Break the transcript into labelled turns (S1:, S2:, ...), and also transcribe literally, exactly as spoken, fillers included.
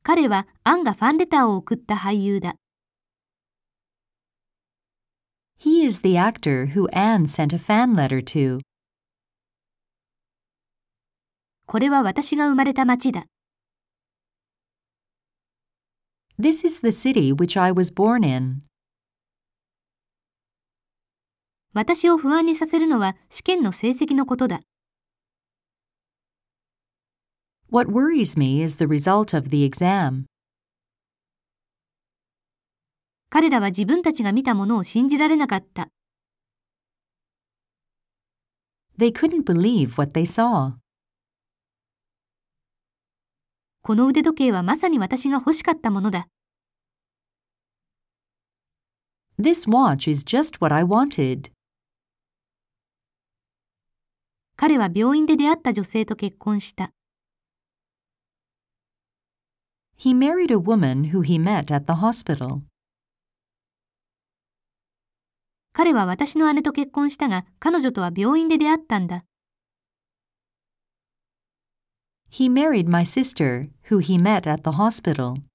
S1: 彼はアンがファンレターを送った俳優だ。
S2: He is the actor who Anne sent a fan letter to.
S1: これは私が生まれた町だ。
S2: This is the city which I was born in.
S1: 私を不安にさせるのは試験の成績のことだ。
S2: What worries me is the result of the exam.
S1: 彼らは自分たちが見たものを信じられなかった。
S2: They couldn't believe what they saw.
S1: この腕時計はまさに私が欲しかったものだ。
S2: This watch is just what I wanted.
S1: 彼は病院で出会った女性と結婚した。
S2: He married a woman who he met at the hospital.
S1: 彼は私の姉と結婚したが、彼女とは病院で出会ったんだ。
S2: He married my sister, who he met at the hospital.